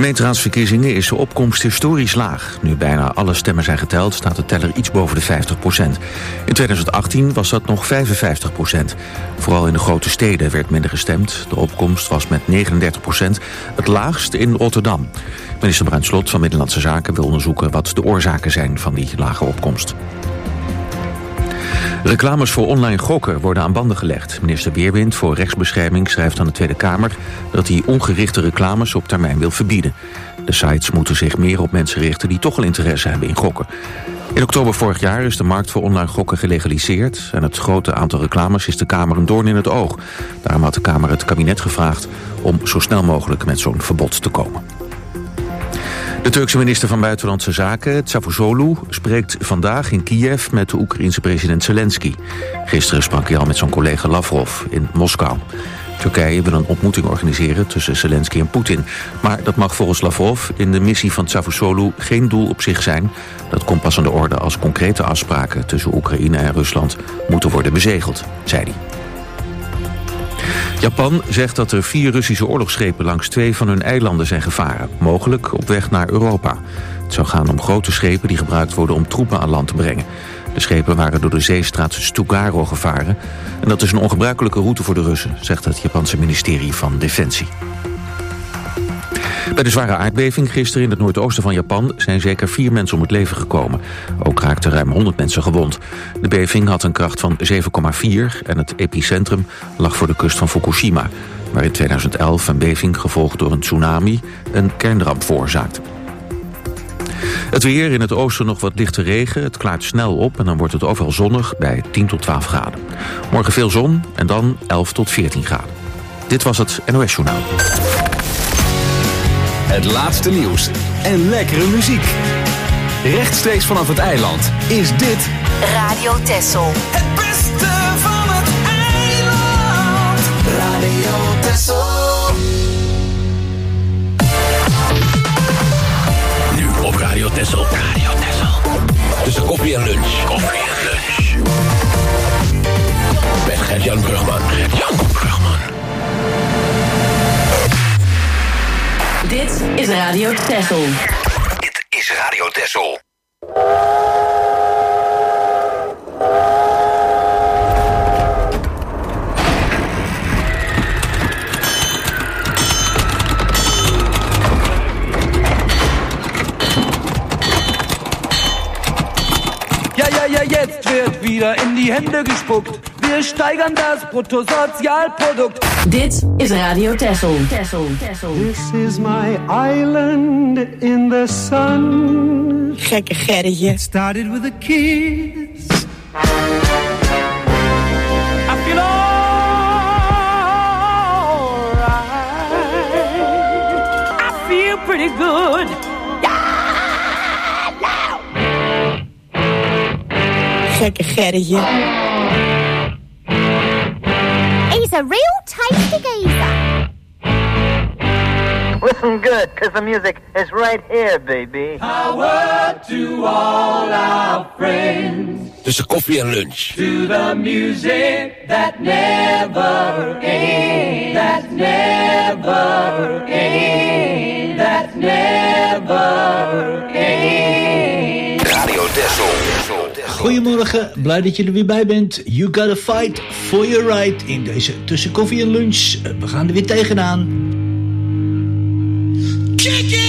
gemeenteraadsverkiezingen is de opkomst historisch laag. Nu bijna alle stemmen zijn geteld, staat de teller iets boven de 50%. In 2018 was dat nog 55%. Vooral in de grote steden werd minder gestemd. De opkomst was met 39% het laagst in Rotterdam. Minister Bruin Slot van Binnenlandse Zaken wil onderzoeken wat de oorzaken zijn van die lage opkomst. Reclames voor online gokken worden aan banden gelegd. Minister Weerwind voor Rechtsbescherming schrijft aan de Tweede Kamer dat hij ongerichte reclames op termijn wil verbieden. De sites moeten zich meer op mensen richten die toch al interesse hebben in gokken. In oktober vorig jaar is de markt voor online gokken gelegaliseerd en het grote aantal reclames is de Kamer een doorn in het oog. Daarom had de Kamer het kabinet gevraagd om zo snel mogelijk met zo'n verbod te komen. De Turkse minister van Buitenlandse Zaken, Çavuşoğlu, spreekt vandaag in Kiev met de Oekraïense president Zelensky. Gisteren sprak hij al met zijn collega Lavrov in Moskou. Turkije wil een ontmoeting organiseren tussen Zelensky en Poetin. Maar dat mag volgens Lavrov in de missie van Çavuşoğlu geen doel op zich zijn. Dat komt pas aan de orde als concrete afspraken tussen Oekraïne en Rusland moeten worden bezegeld, zei hij. Japan zegt dat er 4 Russische oorlogsschepen langs 2 van hun eilanden zijn gevaren, mogelijk op weg naar Europa. Het zou gaan om grote schepen die gebruikt worden om troepen aan land te brengen. De schepen waren door de zeestraat Stugaro gevaren en dat is een ongebruikelijke route voor de Russen, zegt het Japanse ministerie van Defensie. Bij de zware aardbeving gisteren in het noordoosten van Japan zijn zeker 4 mensen om het leven gekomen. Ook raakten ruim 100 mensen gewond. De beving had een kracht van 7,4 en het epicentrum lag voor de kust van Fukushima, waar in 2011 een beving gevolgd door een tsunami een kernramp veroorzaakte. Het weer, in het oosten nog wat lichte regen. Het klaart snel op en dan wordt het overal zonnig bij 10 tot 12 graden. Morgen veel zon en dan 11 tot 14 graden. Dit was het NOS Journaal. Het laatste nieuws en lekkere muziek. Rechtstreeks vanaf het eiland is dit Radio Texel. Het beste van het eiland. Radio Texel. Nu op Radio Texel. Radio Texel. Tussen koffie en lunch. Koffie en lunch. Met Gert-Jan Brugman. Gert-Jan Brugman. Dit is Radio Texel. Dit is Radio Texel. Ja, jetzt wird wieder in die Hände gespuckt. Wir steigern das Bruttosozialprodukt. Dit is Radio Texel. This is my island in the sun. Gekke Gerritje. Started with a kiss. I feel alright. I feel pretty good. Gekke Gerritje. He's a real tasty geezer. Listen good, cause the music is right here, baby. Power to all our friends. Tussen koffie en lunch. To the music that never ends. That never ends. That never ends. Radio Texel. Goedemorgen, blij dat je er weer bij bent. You gotta fight for your right in deze tussen koffie en lunch. We gaan er weer tegenaan. Kick it!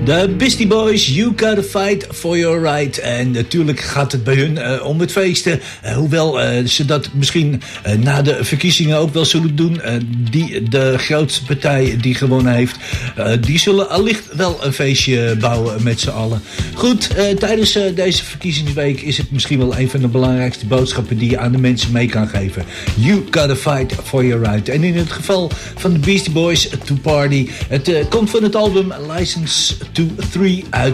De Beastie Boys, You Gotta Fight For Your Right. En natuurlijk gaat het bij hun om het feesten. Hoewel ze dat misschien na de verkiezingen ook wel zullen doen. De grootste partij die gewonnen heeft, die zullen allicht wel een feestje bouwen met z'n allen. Goed, tijdens deze verkiezingsweek is het misschien wel een van de belangrijkste boodschappen die je aan de mensen mee kan geven. You Gotta Fight For Your Right. En in het geval van de Beastie Boys, To Party. Het komt van het album License to 3 uit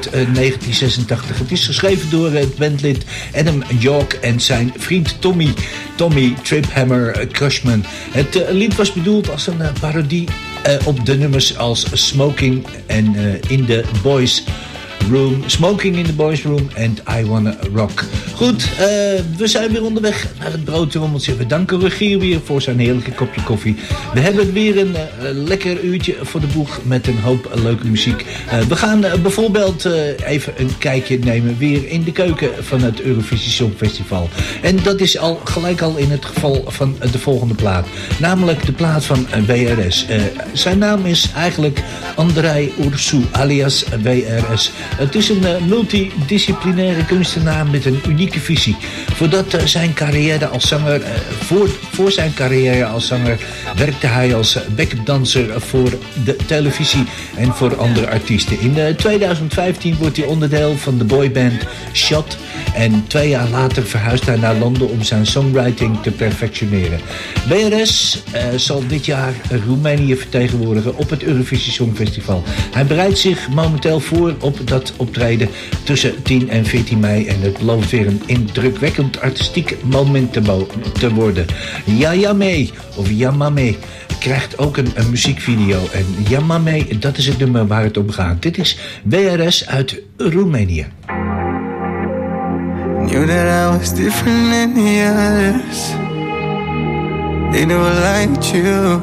1986. Het is geschreven door het bandlid Adam York en zijn vriend Tommy Triphammer Cushman. Het lied was bedoeld als een parodie op de nummers als Smoking en in the Boys Room, Smoking in the Boys Room en I Wanna Rock. Goed, we zijn weer onderweg naar het broodrommeltje. We danken Rogier weer voor zijn heerlijke kopje koffie. We hebben weer een lekker uurtje voor de boeg met een hoop leuke muziek. We gaan bijvoorbeeld even een kijkje nemen weer in de keuken van het Eurovisie Songfestival. En dat is gelijk al in het geval van de volgende plaat. Namelijk de plaat van WRS. Zijn naam is eigenlijk Andrei Ursu alias WRS. Het is een multidisciplinaire kunstenaar met een unieke visie. Voordat zijn carrière als zanger, voor zijn carrière als zanger werkte hij als backup danser voor de televisie en voor andere artiesten. In 2015 wordt hij onderdeel van de boyband Shot. En 2 jaar later verhuist hij naar Londen om zijn songwriting te perfectioneren. WRS zal dit jaar Roemenië vertegenwoordigen op het Eurovisie Songfestival. Hij bereidt zich momenteel voor op dat optreden tussen 10 en 14 mei. En het belooft weer een indrukwekkend artistiek moment te worden. Yamame of Yamame krijgt ook een muziekvideo. En Yamame, dat is het nummer waar het om gaat. Dit is WRS uit Roemenië. Knew that I was different than the others. They never liked you.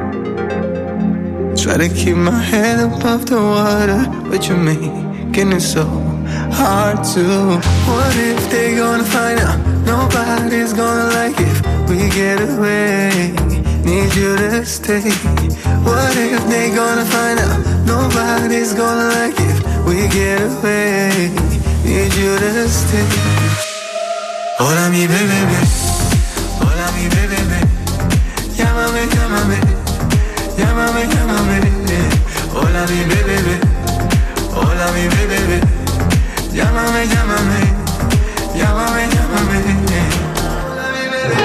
Try to keep my head above the water, but you're making it so hard to. What if they gonna find out? Nobody's gonna like if we get away. Need you to stay. What if they gonna find out? Nobody's gonna like if we get away. Need you to stay. Hola mi bebé, hola mi bebé. Llámame, llámame, llámame, llámame. Hola mi bebé, hola mi bebé. Llámame, llámame, llámame, llámame. Hola mi bebé.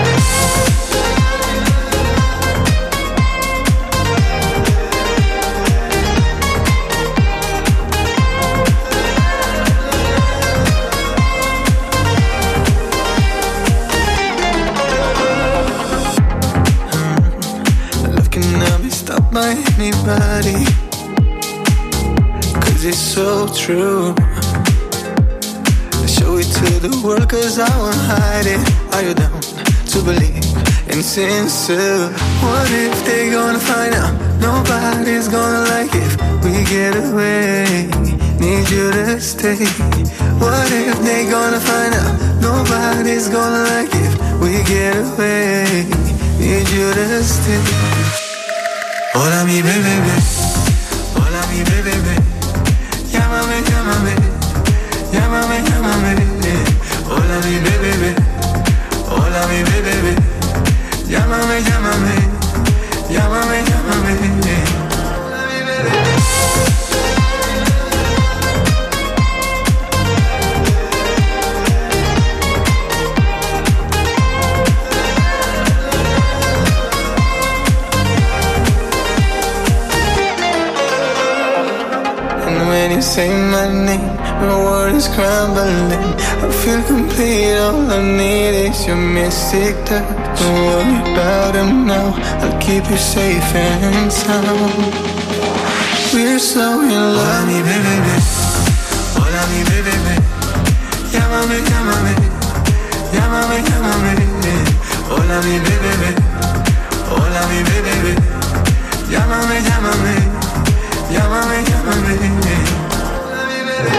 By anybody, 'cause it's so true. Show it to the world 'cause I won't hide it. Are you down to believe in sincere? What if they gonna find out? Nobody's gonna like if we get away. Need you to stay. What if they gonna find out? Nobody's gonna like if we get away. Need you to stay. Hola mi bebé, hola mi bebé. Llámame, llámame, llámame, llámame. Hola mi bebé, hola mi bebé. Llámame, llámame, llámame, llámame. Hola mi bebé. When you say my name, my world is crumbling. I feel complete, all I need is your mystic touch. Don't worry about him now, I'll keep you safe and sound. We're so in love. Hola mi bebé, hola mi bebé. Llámame, llámame, llámame, llámame. Hola mi bebé, hola mi bebé. Llámame, llámame, llámame, llámame. Hola mi bebé.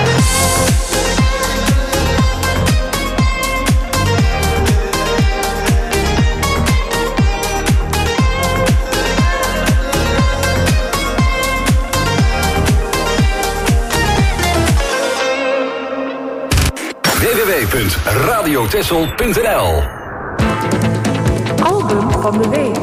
www.radiotessel.nl. Album van de week.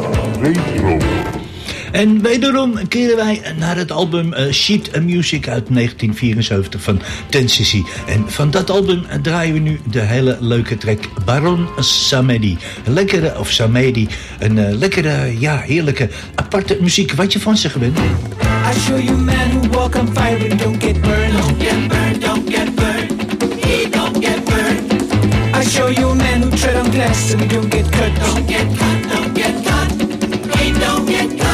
En wederom keren wij naar het album Sheet Music uit 1974 van Tennessee. En van dat album draaien we nu de hele leuke track Baron Samedi. Een lekkere, ja, heerlijke, aparte muziek. Wat je van ze gewend. I show you men who walk on fire and don't get burned. Don't get burned, don't get burned. He don't get burned. I show you men who tread on glass and don't get cut. Don't get cut, don't get cut. He don't get cut.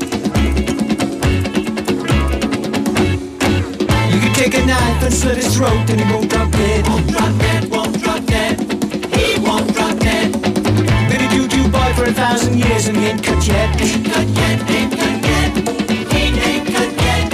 Take a knife and slit his throat and he won't drop dead. Won't drop dead, won't drop dead. He won't drop dead. Been a doo-doo boy for 1,000 years and he ain't cut yet. Ain't cut yet, ain't cut yet. He ain't cut yet.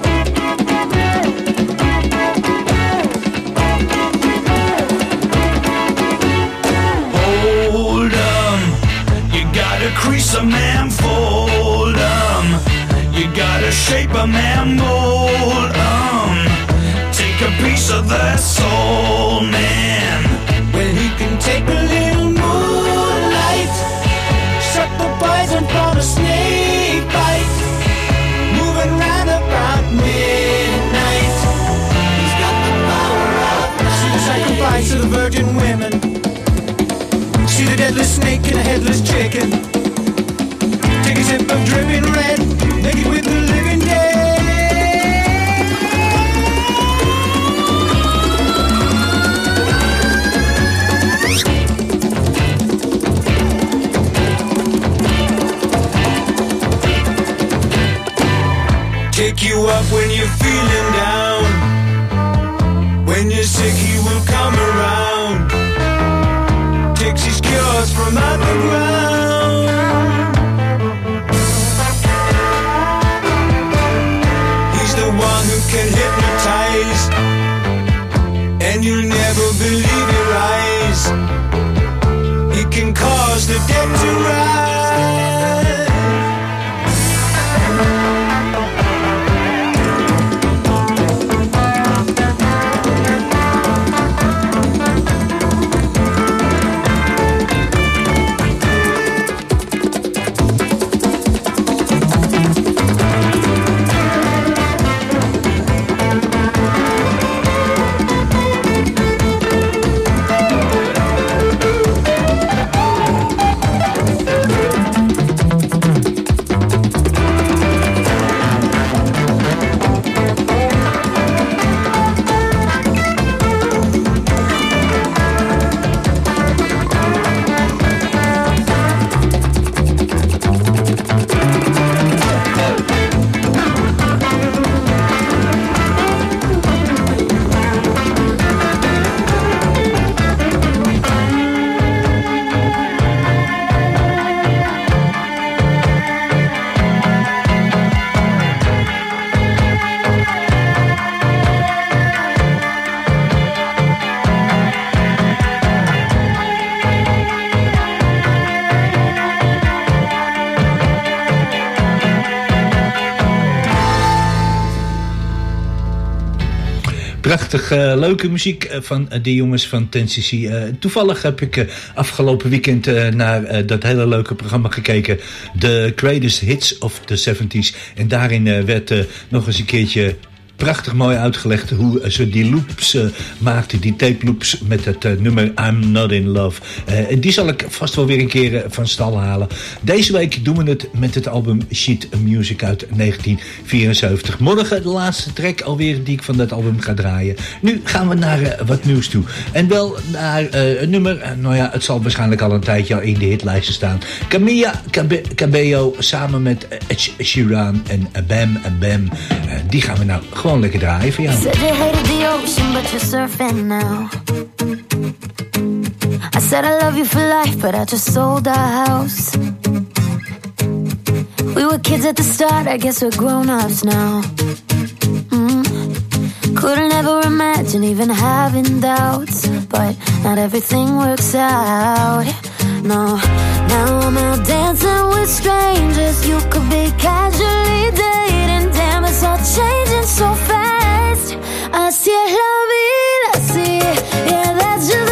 Hold 'em. You gotta crease a man, fold 'em. You gotta shape a man, mold 'em. Take a piece of that soul, man. Well, he can take a little moonlight, suck the poison from a snake bite, moving round about midnight. He's got the power of night. See the sacrifice of the virgin women. See the deadly snake and a headless chicken. Take a sip of dripping red, make it with the living dead. Pick you up when you're feeling down. When you're sick, he will come around. Takes his cures from underground. He's the one who can hypnotize, and you'll never believe your eyes. He can cause the dead to rise. Prachtig leuke muziek van de jongens van Tennessee. Toevallig heb ik afgelopen weekend naar dat hele leuke programma gekeken. The Greatest Hits of the 70s. En daarin werd nog eens een keertje prachtig mooi uitgelegd hoe ze die loops maakten, die tape loops met het nummer I'm Not In Love. Die zal ik vast wel weer een keer van stal halen. Deze week doen we het met het album Sheet Music uit 1974. Morgen de laatste track alweer die ik van dat album ga draaien. Nu gaan we naar wat nieuws toe. En wel naar een nummer, nou ja, het zal waarschijnlijk al een tijdje in de hitlijsten staan. Camila Cabello samen met Ed Sheeran en Bam Bam. Die gaan we nou gewoon lekker draaien voor jou. Said you hated the ocean, but you're surfing now. I said I love you for life, but I just sold our house. We were kids at the start, I guess we're grown-ups now. Couldn't ever imagine even having doubts, but not everything works out. No, now I'm out dancing with strangers. You could be casually dating. Damn, it's all changing so fast. Así es la vida, sí, yeah, that's just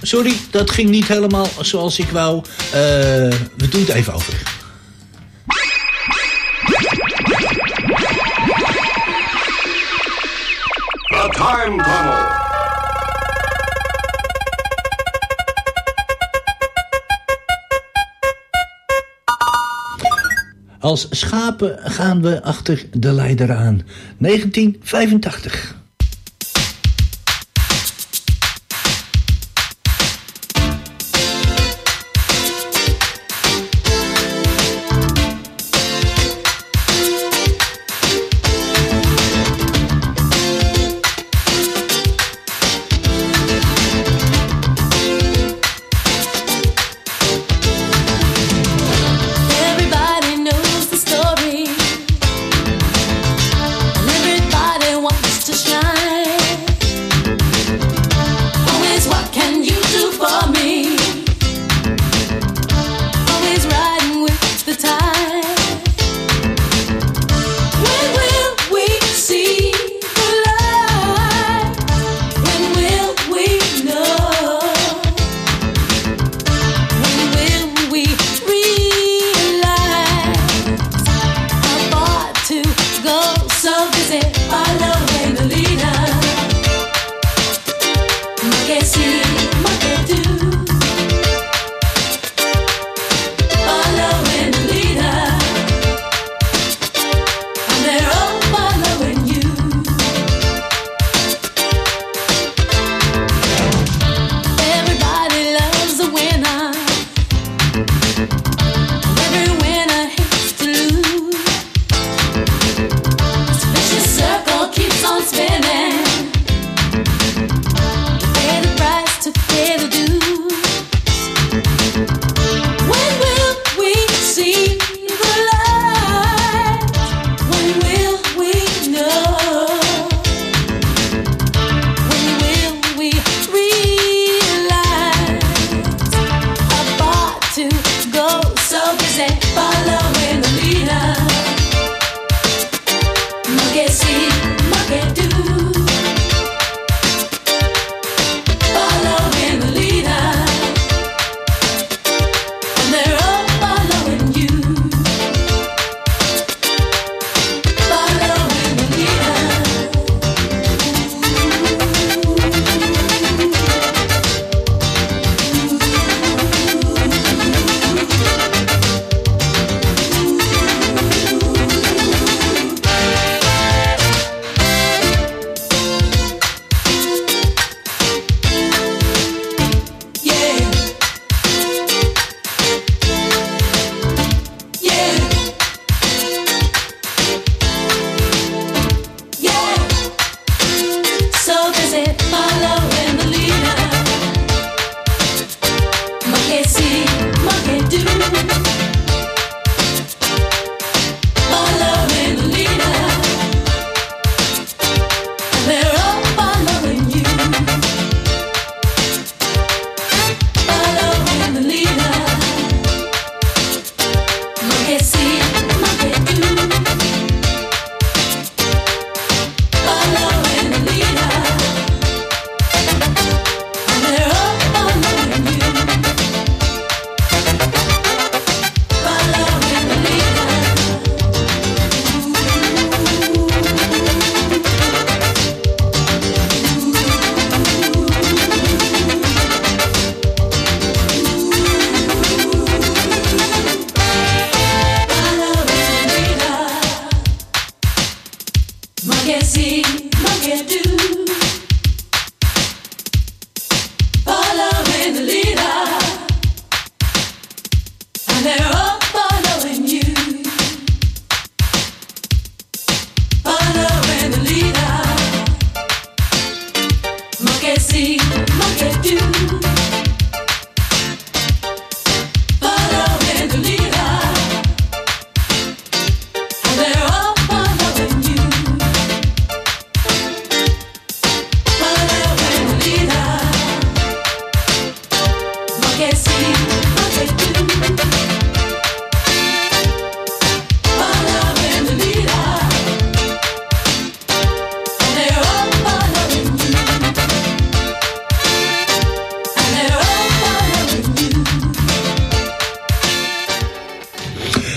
sorry, dat ging niet helemaal zoals ik wou. We doen het even over. The Time Tunnel. Als schapen gaan we achter de leider aan. 1985. To shine.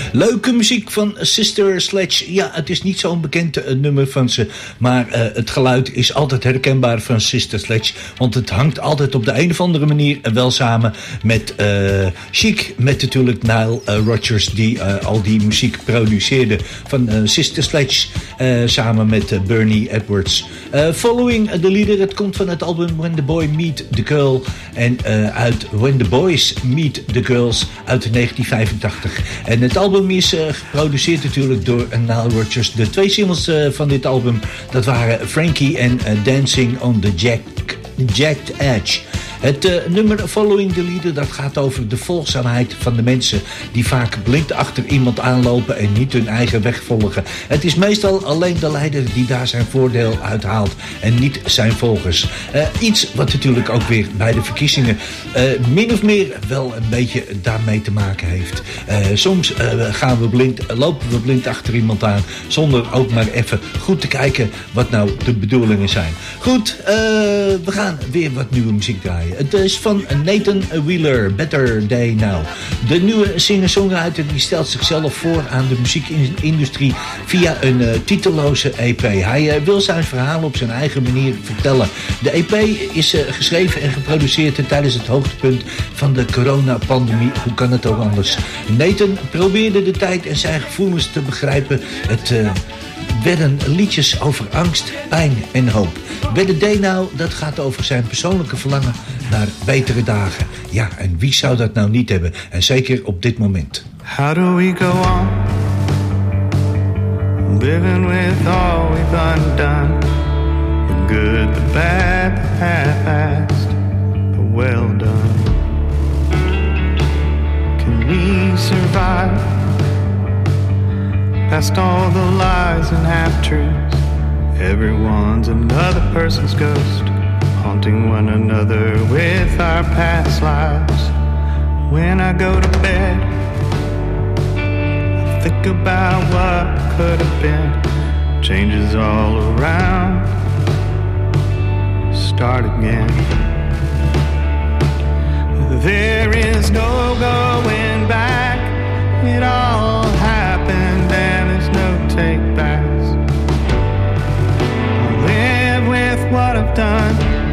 Leuke muziek van Sister Sledge. Ja, het is niet zo'n bekend nummer van ze. Maar het geluid is altijd herkenbaar van Sister Sledge. Want het hangt altijd op de een of andere manier wel samen met Chic. Met natuurlijk Nile Rodgers die al die muziek produceerde van Sister Sledge. Samen met Bernie Edwards. Following the Leader. Het komt van het album When the Boy Meet the Girl. En uit When the Boys Meet the Girls uit 1985. En het album is geproduceerd natuurlijk door Nile Rodgers. De 2 singles van dit album, dat waren Frankie en Dancing on the Jagged Edge. Het nummer Following the Leader, dat gaat over de volgzaamheid van de mensen die vaak blind achter iemand aanlopen en niet hun eigen weg volgen. Het is meestal alleen de leider die daar zijn voordeel uit haalt en niet zijn volgers. Iets wat natuurlijk ook weer bij de verkiezingen min of meer wel een beetje daarmee te maken heeft. Soms lopen we blind achter iemand aan zonder ook maar even goed te kijken wat nou de bedoelingen zijn. Goed, we gaan weer wat nieuwe muziek draaien. Het is van Nathan Wheeler, Better Day Now. De nieuwe singer-songwriter die stelt zichzelf voor aan de muziekindustrie via een titelloze EP. Hij wil zijn verhaal op zijn eigen manier vertellen. De EP is geschreven en geproduceerd tijdens het hoogtepunt van de coronapandemie. Hoe kan het ook anders? Nathan probeerde de tijd en zijn gevoelens te begrijpen. Het werden liedjes over angst, pijn en hoop. Better Day Now, dat gaat over zijn persoonlijke verlangen naar betere dagen. Ja, en wie zou dat nou niet hebben? En zeker op dit moment. How do we go on? Living with all we've undone. The good, the bad, the half-assed, the well done. Can we survive past all the lies and half-truths? Everyone's another person's ghost, haunting one another with our past lives. When I go to bed, I think about what could have been. Changes all around, start again. There is no going back. It all happened and there's no take backs. What I've done,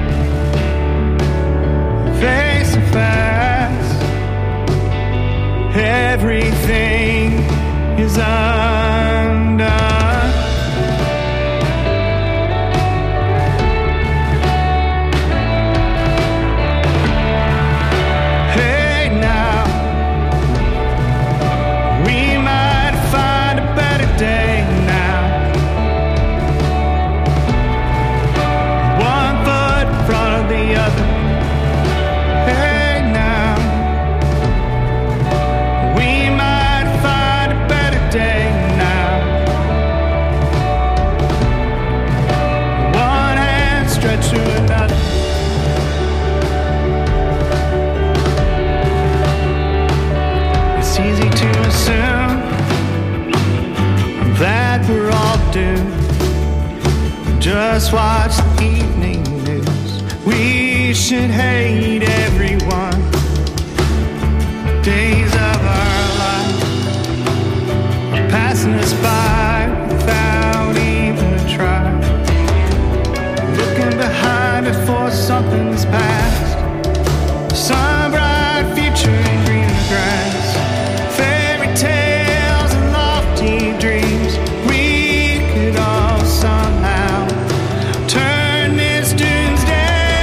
face to face, everything is undone. Hey now, we might find a better day now. The other. Hey now, we might find a better day now. One hand stretched to another. It's easy to assume that we're all doomed. Just watch the evening news. We should hate everyone. Days of our life are passing us by without even a try. Looking behind it for something that's past. Some bright future in greener grass. Fairy tales and lofty dreams. We could all somehow turn this doomsday.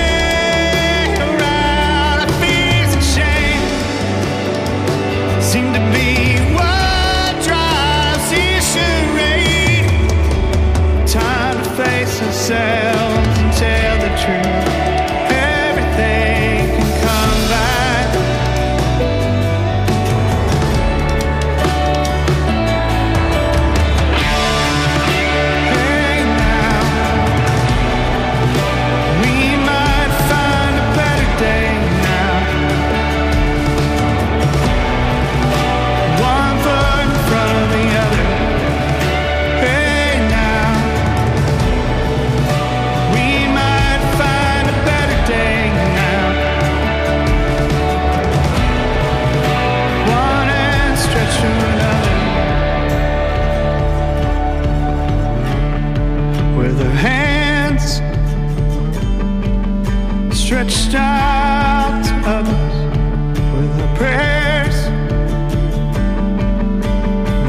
Seem to be what drives this charade. Time to face ourselves and tell the truth. Everything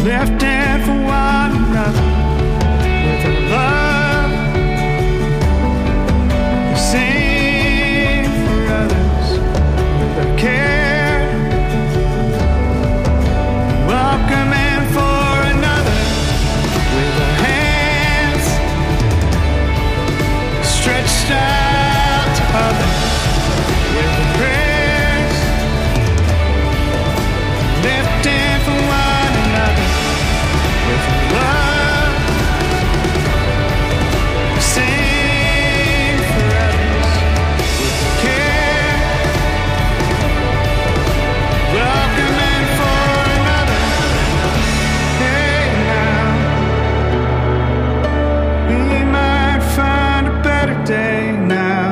lifting for one another with a love. We sing for others with a care, welcoming for another with our hands stretched out to others with the prayers, lifting for one another with love. Sing for others with care, welcoming for another. Hey now, we might find a better day now.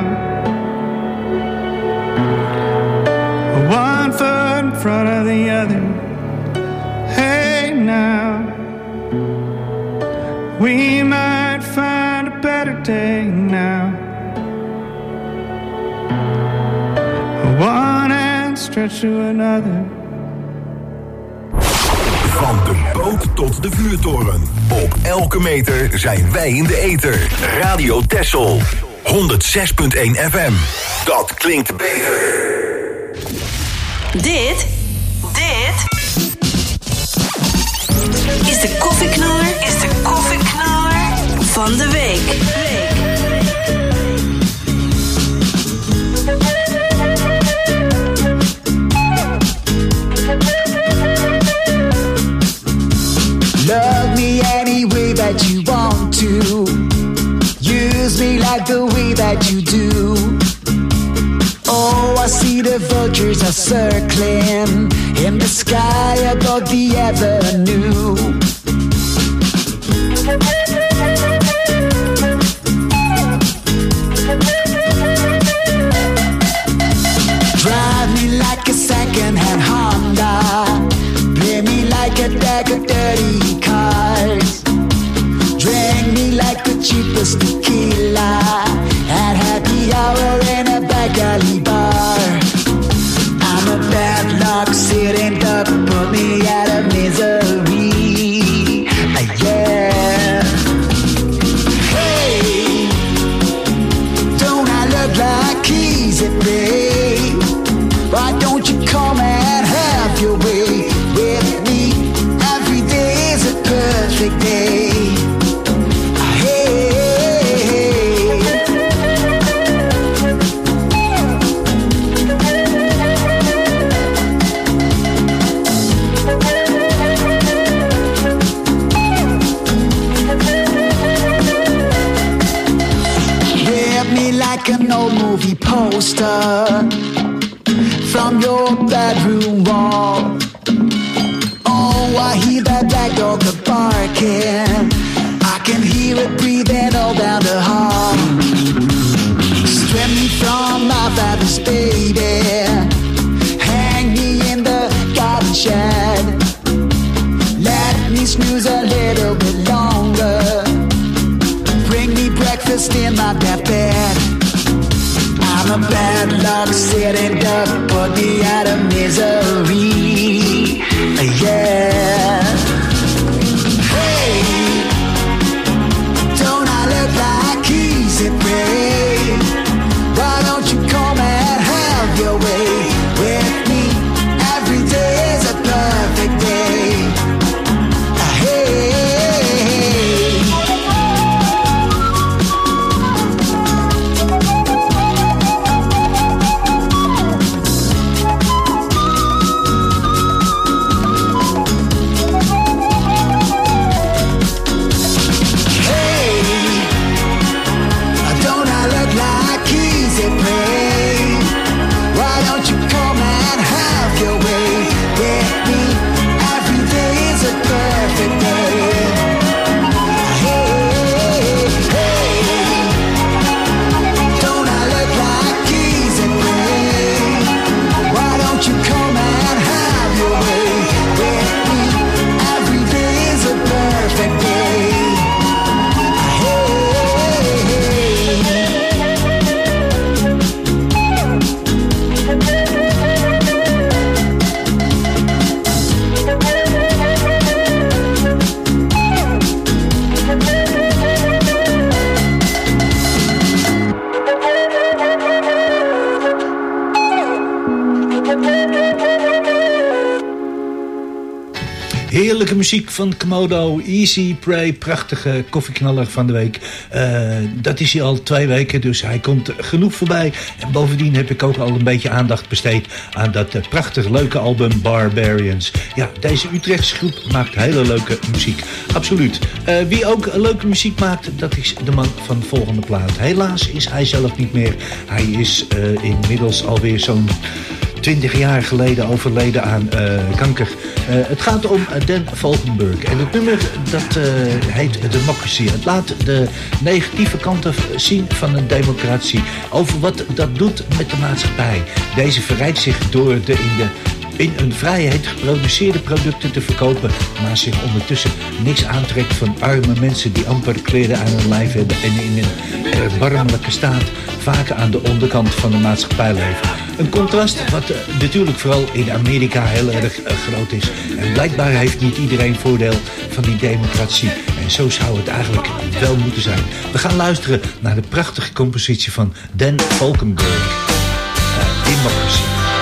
One foot in front of the other. Hey now, we might find a better day now. One hand stretch to another. Van de boot tot de vuurtoren. Op elke meter zijn wij in de ether. Radio Texel. 106.1 FM. Dat klinkt beter. Dit is de koffieknaller van de week. Love me any way that you want to. Use me like the way that you do. Oh, I see the vultures are circling in the sky above the avenue. Drive me like a second-hand Honda. Play me like a deck of dirty cards. Drink me like the cheapest tequila at happy hour in a back alley bar. I'm a bad luck sitting duck, put me out of misery. Yeah. Hey, don't I look like easy, babe? Why don't you come and have your way with me? Every day is a perfect day. Like an old movie poster from your bedroom wall. Oh, I hear that black dog barking. I can hear it breathing all down the hall. Strip me from my father's baby. Hang me in the garden shed. Let me snooze a little bit longer. Bring me breakfast in my bed. I'm a bad luck sitting duck, put me out of misery. Yeah. Hey, don't I look like easy, babe? Why don't you come and have your way with me? Every day is a perfect day. Hey. Heerlijke muziek van Komodo, Easy Prey, prachtige koffieknaller van de week. Dat is hij al 2 weken, dus hij komt genoeg voorbij. En bovendien heb ik ook al een beetje aandacht besteed aan dat prachtig leuke album Barbarians. Ja, deze Utrechtse groep maakt hele leuke muziek. Absoluut. Wie ook leuke muziek maakt, dat is de man van de volgende plaat. Helaas is hij zelf niet meer. Hij is inmiddels alweer zo'n 20 jaar geleden overleden aan kanker. Het gaat om Dan Valkenburg. En het nummer dat heet Democracy. Het laat de negatieve kanten zien van een democratie. Over wat dat doet met de maatschappij. Deze verrijdt zich door in een vrijheid geproduceerde producten te verkopen, maar zich ondertussen niks aantrekt van arme mensen die amper kleren aan hun lijf hebben en in een erbarmelijke staat vaak aan de onderkant van de maatschappij leven. Een contrast wat natuurlijk vooral in Amerika heel erg groot is. En blijkbaar heeft niet iedereen voordeel van die democratie. En zo zou het eigenlijk wel moeten zijn. We gaan luisteren naar de prachtige compositie van Dan Valkenburg. Democracy.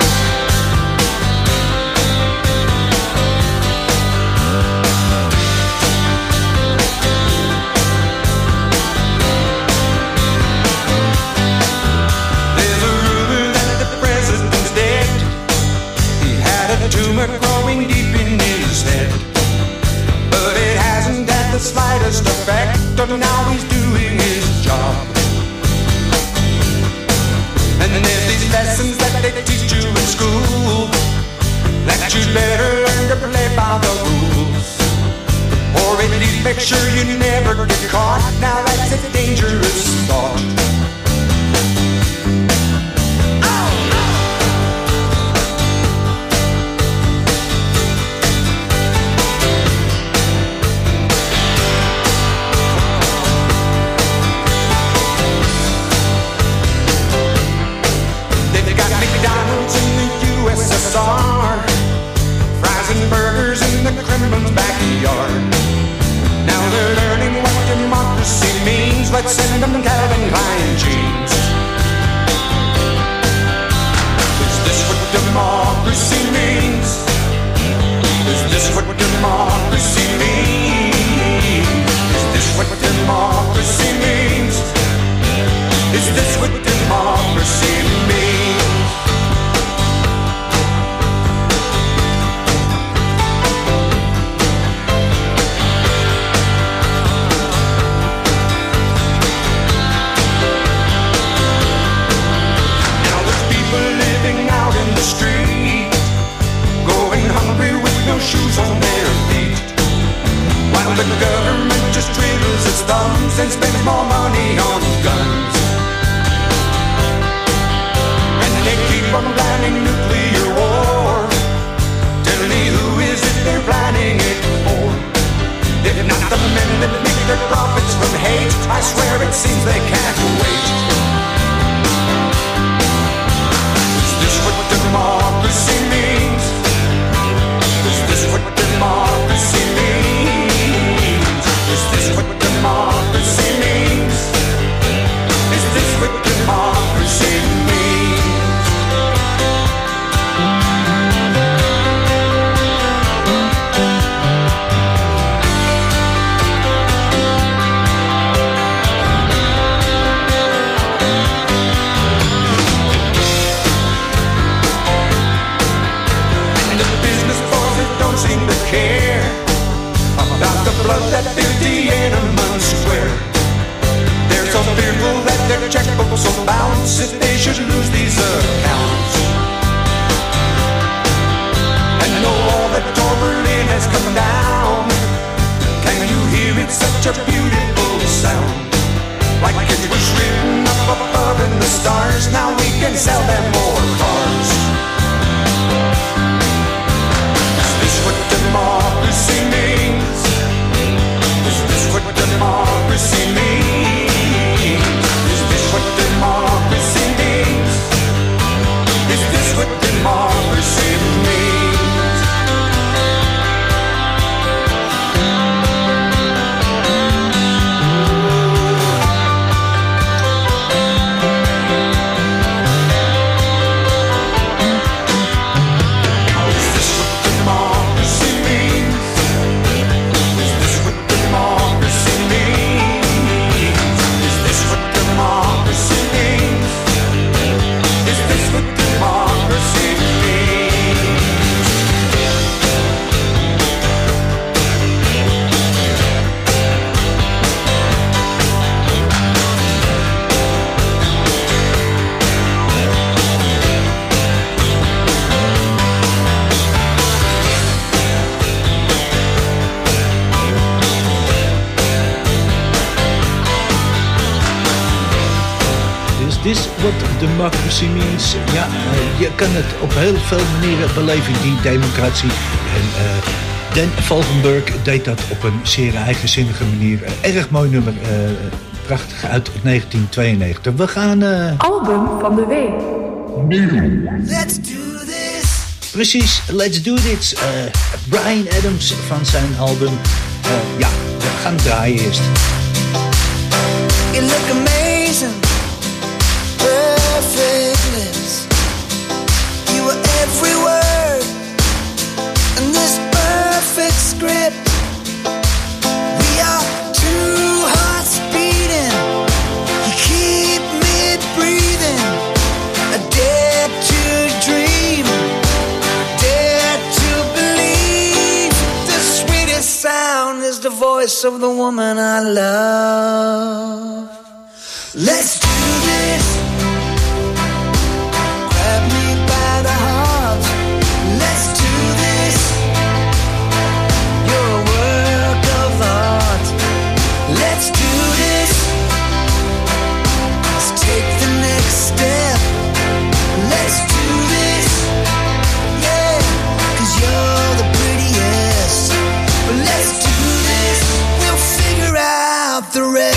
Growing deep in his head, but it hasn't had the slightest effect on how he's doing his job. And there's these lessons that they teach you in school, that you'd better learn to play by the rules, or at least make sure you never get caught. Now that's a dangerous thought. Fries and burgers in the Kremlin's backyard. Now they're learning what democracy means. Let's send them Calvin Klein jeans. Is this what democracy means? Is this what democracy means? Is this what democracy means? Is this what democracy means? Shoes on their feet, while the government just twiddles its thumbs and spends more money on guns. And they keep on planning nuclear war. Tell me, who is it they're planning it for? If not the men that make their profits from hate, I swear it seems they can't wait. Is this what democracy means? Is this what democracy means? Is this what democracy means? Is this what democracy means? this what democracy means? Ja, je kan het op heel veel manieren beleven, die democratie. En Dan Valkenburg deed dat op een zeer eigenzinnige manier. Erg mooi nummer, prachtig uit 1992. We gaan... Album van de week. Let's do this. Precies, Let's Do This. Bryan Adams van zijn album. Ja, we gaan draaien eerst. You look amazing, perfect lips. You were every word in this perfect script. We are two hearts beating. You keep me breathing. I dare to dream, dare to believe. The sweetest sound is the voice of the woman I love. Let's do this. Grab me by the heart. Let's do this. You're a work of art. Let's do this. Let's take the next step. Let's do this. Yeah, 'cause you're the prettiest. But let's do this. We'll figure out the rest.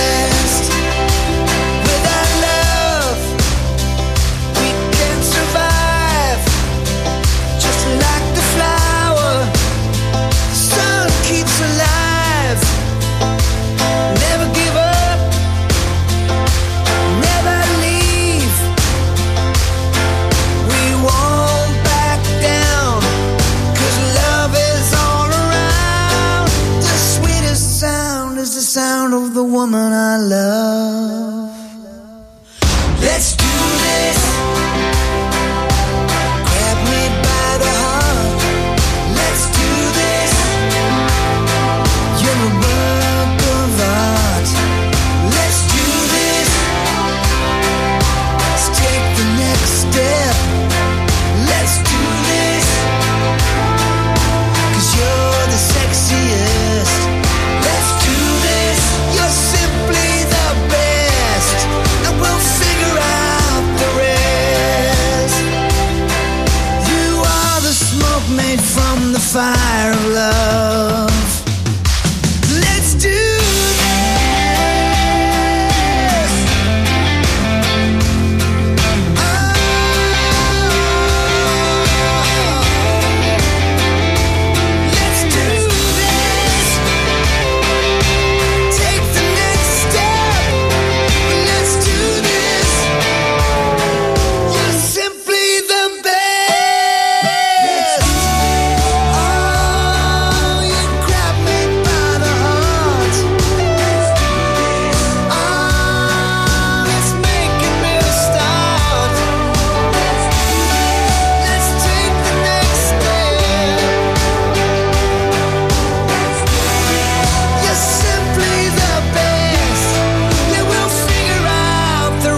Sound of the woman I love. Let's do this. Grab me by the heart. Let's do this. You're a work of art. Let's do this. Let's take the next step. Let's do this. 'Cause you're the sexiest. Let's do this. You're simply the best, and we'll figure out the rest. You are the smoke made from the fire of love. Let's do this. Let's do this. Take the next step. Let's do this. You're simply the best. Oh, you grab me by the heart. Oh, let's make it real start. Let's take the next step. You're simply the best. Yeah, we'll figure out the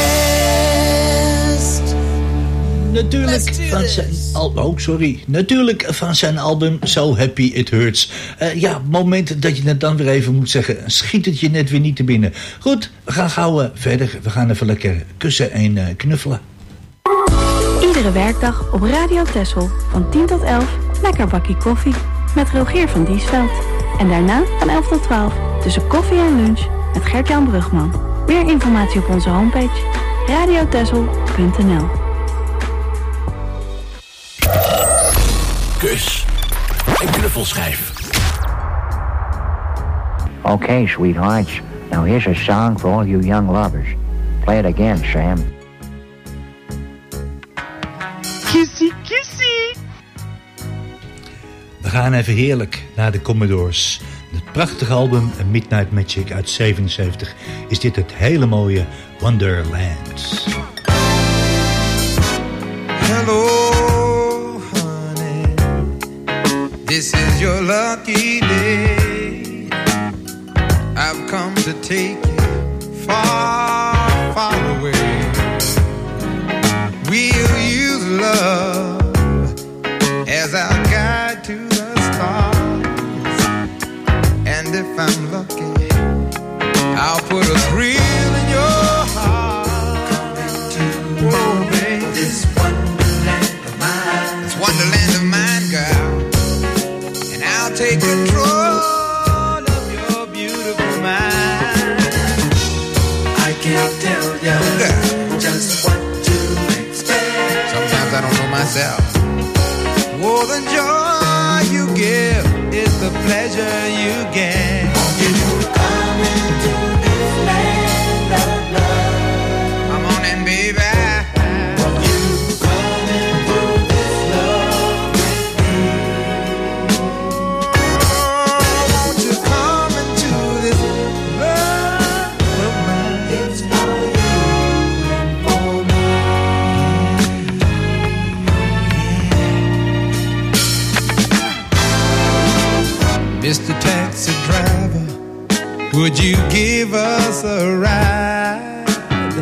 rest. Natuurlijk van zijn Natuurlijk van zijn album So Happy It Hurts. Ja, het moment dat je het dan weer even moet zeggen, schiet het je net weer niet te binnen. Goed, we gaan gauw verder. We gaan even lekker kussen en knuffelen. Iedere werkdag op Radio Texel van 10 tot 11 lekker bakkie koffie met Rogier van Diesveld. En daarna van 11 tot 12 tussen koffie en lunch met Gert-Jan Brugman. Meer informatie op onze homepage radiotexel.nl. Kus en knuffelschijf. Okay, sweethearts. Now here's a song for all you young lovers. Play it again, Sam. Kissy, kissy. We gaan even heerlijk naar de Commodores. Het prachtige album Midnight Magic uit 77 is dit het hele mooie Wonderland. Hello, honey. This is your lucky day. I've come to take you far, far away. We'll use love as our guide to the stars. And if I'm lucky, I'll put a thrill in your heart. control of your beautiful mind. I can't tell you just what to expect. Sometimes I don't know myself. Oh, the joy you give is the pleasure you get. You come into this land of love. Come on in, baby. Mr. Taxi Driver, would you give us a ride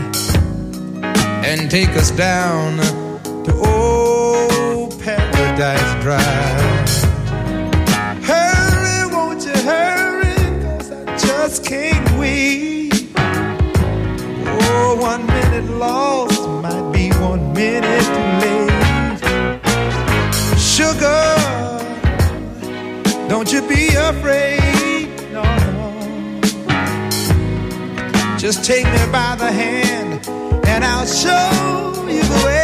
and take us down to old Paradise Drive? Hurry, won't you hurry, 'cause I just can't wait. Oh, 1 minute lost might be 1 minute too late. Sugar, don't you be afraid, no, no. Just take me by the hand and I'll show you the way.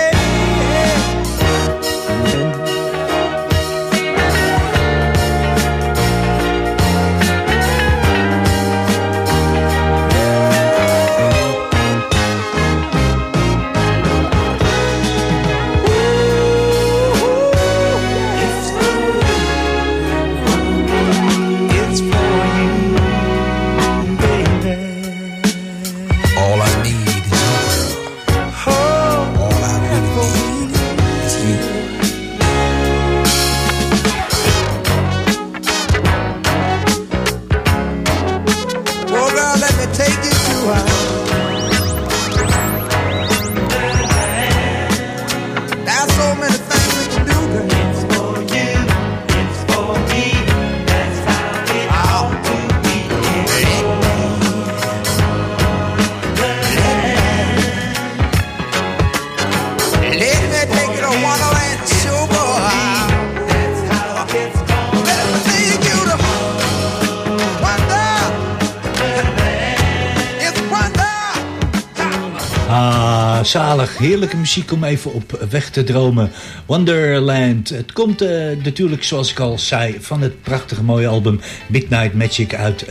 Zalig, heerlijke muziek om even op weg te dromen. Wonderland. Het komt natuurlijk, zoals ik al zei, van het prachtige mooie album Midnight Magic uit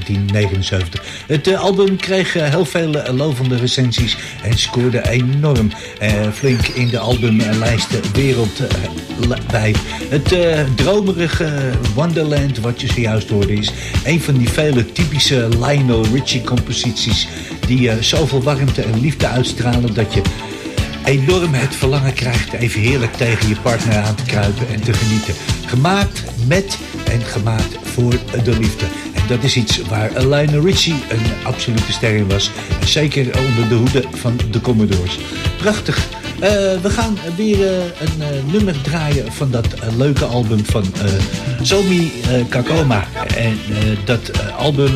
1979. Het album kreeg heel veel lovende recensies en scoorde enorm flink in de albumlijsten wereldwijd. Het dromerige Wonderland, wat je zojuist hoorde, is een van die vele typische Lionel Richie composities die zoveel warmte en liefde uitstralen dat je enorm het verlangen krijgt even heerlijk tegen je partner aan te kruipen en te genieten. Gemaakt met en gemaakt voor de liefde. En dat is iets waar Lionel Richie een absolute ster in was. Zeker onder de hoede van de Commodores. Prachtig. We gaan weer een nummer draaien van dat leuke album van Somi Kakoma. En dat album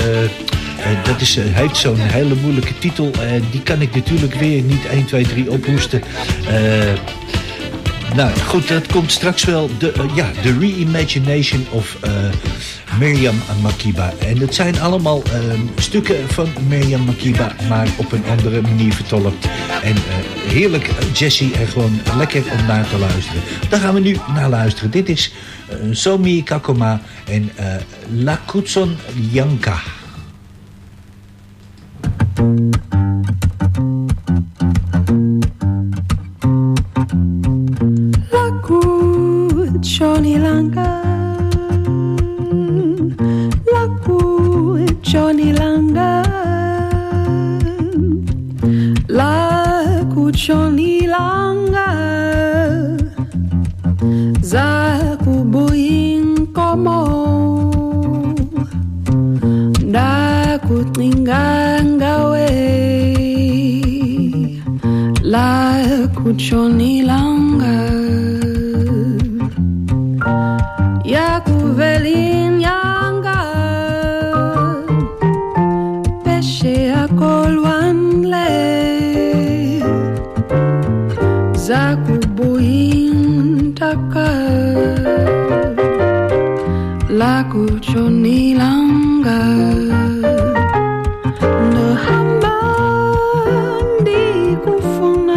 dat heeft zo'n hele moeilijke titel. Die kan ik natuurlijk weer niet 1, 2, 3 ophoesten. Nou goed, dat komt straks wel. De Reimagination of Miriam Makeba. En het zijn allemaal stukken van Miriam Makeba, maar op een andere manier vertolkt. En heerlijk jazzy en gewoon lekker om naar te luisteren. Daar gaan we nu naar luisteren. Dit is Somi Kakoma en La Kutson Yanka. Johnny Langa, Laku Johnny Langa, Laku Johnny Langa, Zaku Buing Komo, Daku Tringanga we, Laku Johnny Langa. Yakuvelin yanga peshe akolwanle zakubuin taka la kuchonilanga nahamba ndikufuna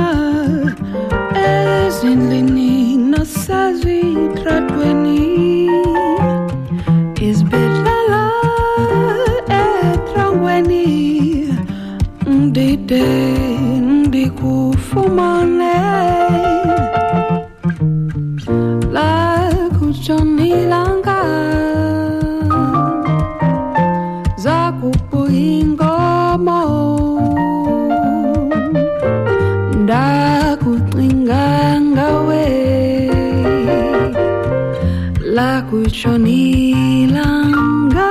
ezindlini nasezitratweni izibedlela etrangweni ndide ndikufumane la kuchonilanga zakupuyingomo ndakucinga ngawe la kuchonilanga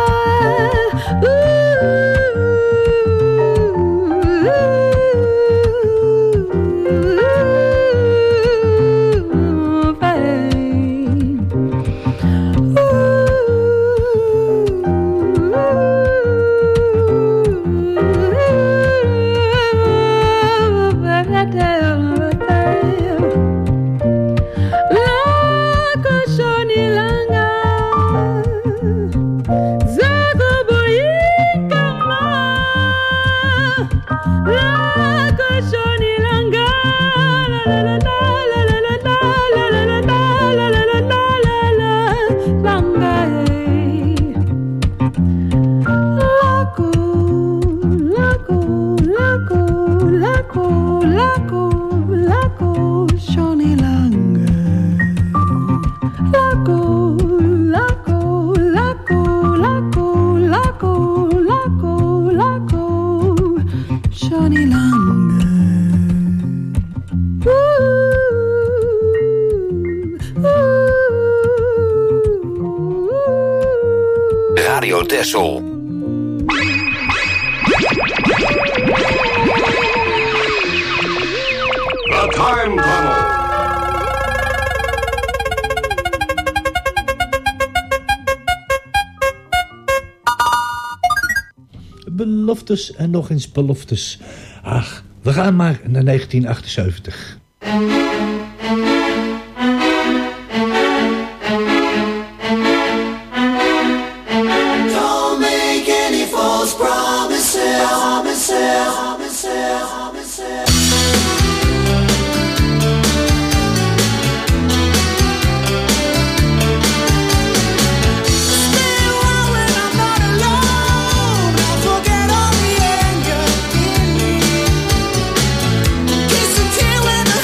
Radio Texel. The Time Tunnel. Beloftes en nog eens beloftes. Ach, we gaan maar naar 1978. Don't make any false promises. Kiss and tear when the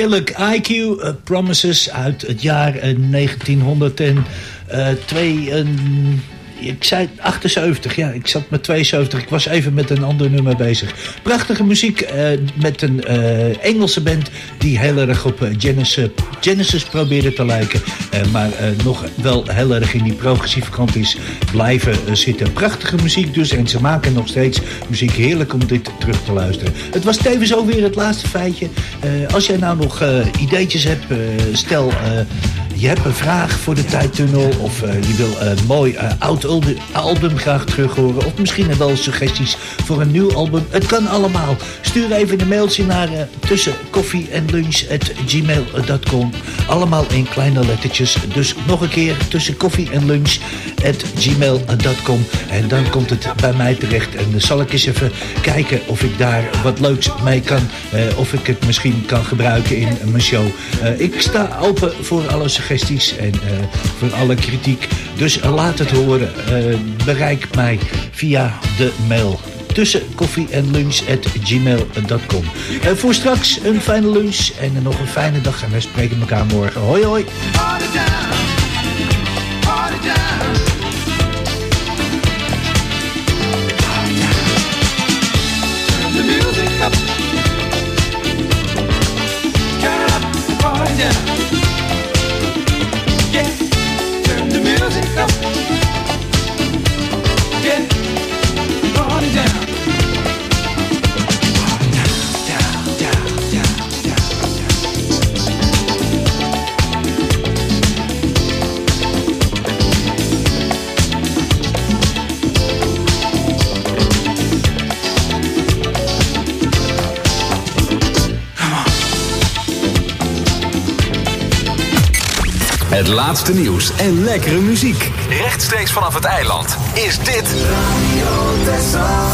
heerlijk. IQ Promises uit het jaar 1902. Ik zei 78, ja, ik zat met 72. Ik was even met een ander nummer bezig. Prachtige muziek met een Engelse band die heel erg op Genesis probeerde te lijken. Maar nog wel heel erg in die progressieve kant is blijven zitten. Prachtige muziek dus en ze maken nog steeds muziek. Heerlijk om dit terug te luisteren. Het was tevens ook weer het laatste feitje. Als jij nou nog ideetjes hebt, stel... je hebt een vraag voor de Tijdtunnel of je wil een mooi oud album graag terug horen. Of misschien wel suggesties voor een nieuw album. Het kan allemaal. Stuur even een mailtje naar tussenkoffieendlunch@gmail.com. Allemaal in kleine lettertjes. Dus nog een keer tussenkoffieendlunch@gmail.com. En dan komt het bij mij terecht. En dan zal ik eens even kijken of ik daar wat leuks mee kan. Of ik het misschien kan gebruiken in mijn show. Ik sta open voor alle suggesties en voor alle kritiek. Dus laat het horen. Bereik mij via de mail tussenkoffieendlunch@gmail.com. Voor straks een fijne lunch en nog een fijne dag. En wij spreken elkaar morgen. Hoi hoi. Het laatste nieuws en lekkere muziek. Rechtstreeks vanaf het eiland is dit Radio Texel.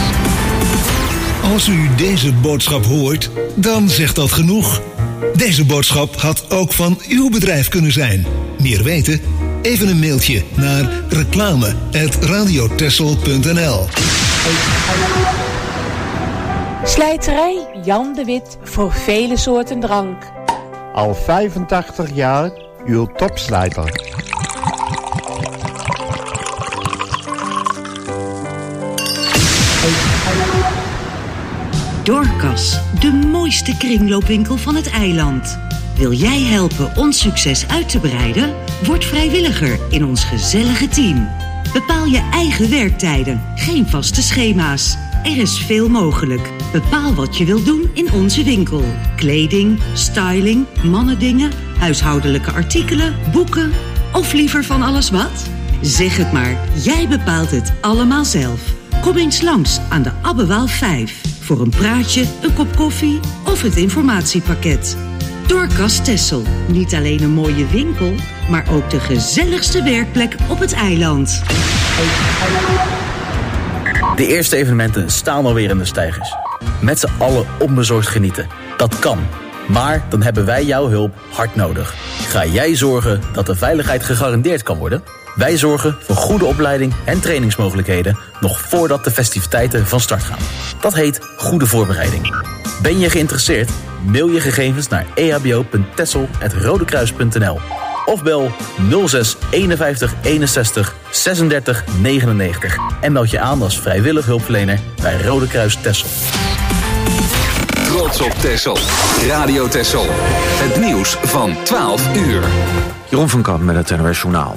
Als u deze boodschap hoort, dan zegt dat genoeg. Deze boodschap had ook van uw bedrijf kunnen zijn. Meer weten? Even een mailtje naar reclame@radiotexel.nl. Slijterij Jan de Wit voor vele soorten drank. Al 85 jaar uw topslijter. Dorcas, de mooiste kringloopwinkel van het eiland. Wil jij helpen ons succes uit te breiden? Word vrijwilliger in ons gezellige team. Bepaal je eigen werktijden, geen vaste schema's. Er is veel mogelijk. Bepaal wat je wilt doen in onze winkel. Kleding, styling, mannendingen, huishoudelijke artikelen, boeken of liever van alles wat? Zeg het maar, jij bepaalt het allemaal zelf. Kom eens langs aan de Abbewaal 5 voor een praatje, een kop koffie of het informatiepakket. Dorcas Texel, niet alleen een mooie winkel, maar ook de gezelligste werkplek op het eiland. De eerste evenementen staan alweer in de steigers. Met z'n allen onbezorgd genieten. Dat kan. Maar dan hebben wij jouw hulp hard nodig. Ga jij zorgen dat de veiligheid gegarandeerd kan worden? Wij zorgen voor goede opleiding en trainingsmogelijkheden nog voordat de festiviteiten van start gaan. Dat heet goede voorbereiding. Ben je geïnteresseerd? Mail je gegevens naar ehbo.texel@rodekruis.nl of bel 06 51 61 36 99 en meld je aan als vrijwillig hulpverlener bij Rode Kruis Texel. Trots op Texel. Radio Texel. Het nieuws van 12 uur. Jeroen van Kamp met het NOS Journaal.